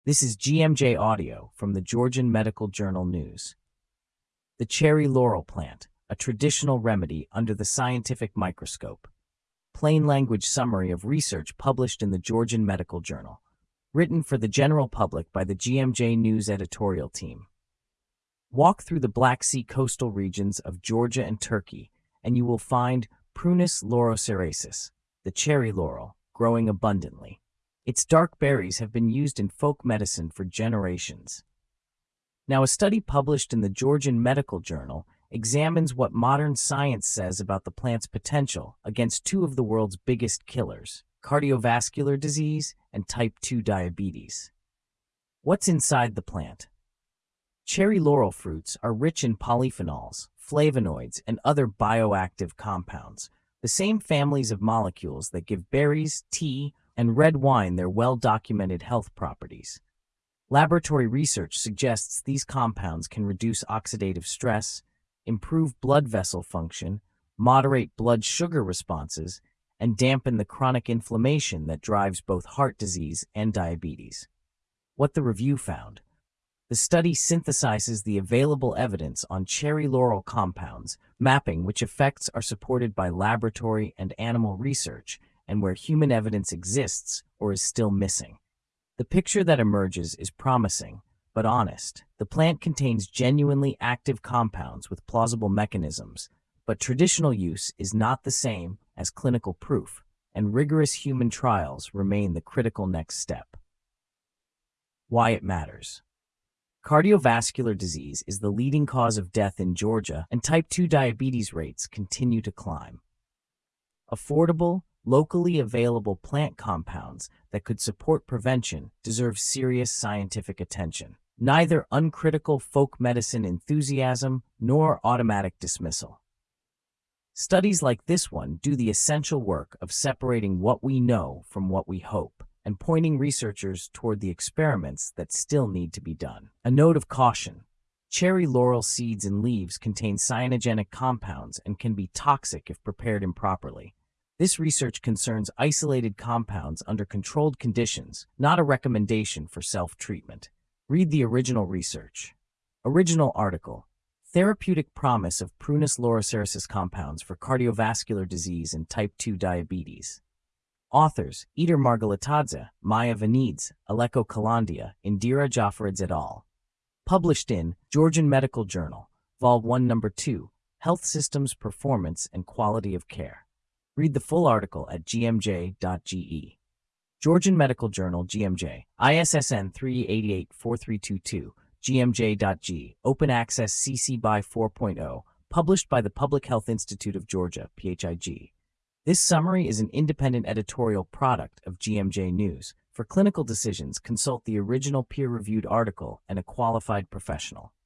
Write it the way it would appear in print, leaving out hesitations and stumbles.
This is GMJ Audio from the Georgian Medical Journal News. The cherry laurel plant, a traditional remedy under the scientific microscope. Plain language summary of research published in the Georgian Medical Journal. Written for the general public by the GMJ News editorial team. Walk through the Black Sea coastal regions of Georgia and Turkey, and you will find Prunus laurocerasus, the cherry laurel, growing abundantly. Its dark berries have been used in folk medicine for generations. Now, a study published in the Georgian Medical Journal examines what modern science says about the plant's potential against two of the world's biggest killers, cardiovascular disease and type 2 diabetes. What's inside the plant? Cherry laurel fruits are rich in polyphenols, flavonoids, and other bioactive compounds, the same families of molecules that give berries, tea, and red wine their well-documented health properties. Laboratory research suggests these compounds can reduce oxidative stress, improve blood vessel function, moderate blood sugar responses, and dampen the chronic inflammation that drives both heart disease and diabetes. What the review found. The study synthesizes the available evidence on cherry laurel compounds, mapping which effects are supported by laboratory and animal research, and where human evidence exists or is still missing. The picture that emerges is promising, but honest. The plant contains genuinely active compounds with plausible mechanisms, but traditional use is not the same as clinical proof, and rigorous human trials remain the critical next step. Why it matters. Cardiovascular disease is the leading cause of death in Georgia, and type 2 diabetes rates continue to climb. Affordable, locally available plant compounds that could support prevention deserve serious scientific attention. Neither uncritical folk medicine enthusiasm nor automatic dismissal. Studies like this one do the essential work of separating what we know from what we hope, and pointing researchers toward the experiments that still need to be done. A note of caution. Cherry laurel seeds and leaves contain cyanogenic compounds and can be toxic if prepared improperly. This research concerns isolated compounds under controlled conditions, not a recommendation for self-treatment. Read the original research. Original article. Therapeutic promise of Prunus laurocerasus compounds for cardiovascular disease and type 2 diabetes. Authors, Eder Margalatadze, Maya Vanides, Aleko Kalandia, Indira Jafaridze et al. Published in Georgian Medical Journal, Vol. 1, No. 2, Health Systems Performance and Quality of Care. Read the full article at gmj.ge. Georgian Medical Journal, GMJ, ISSN 3884322, gmj.g, Open Access CC BY 4.0, published by the Public Health Institute of Georgia, PHIG. This summary is an independent editorial product of GMJ News. For clinical decisions, consult the original peer-reviewed article and a qualified professional.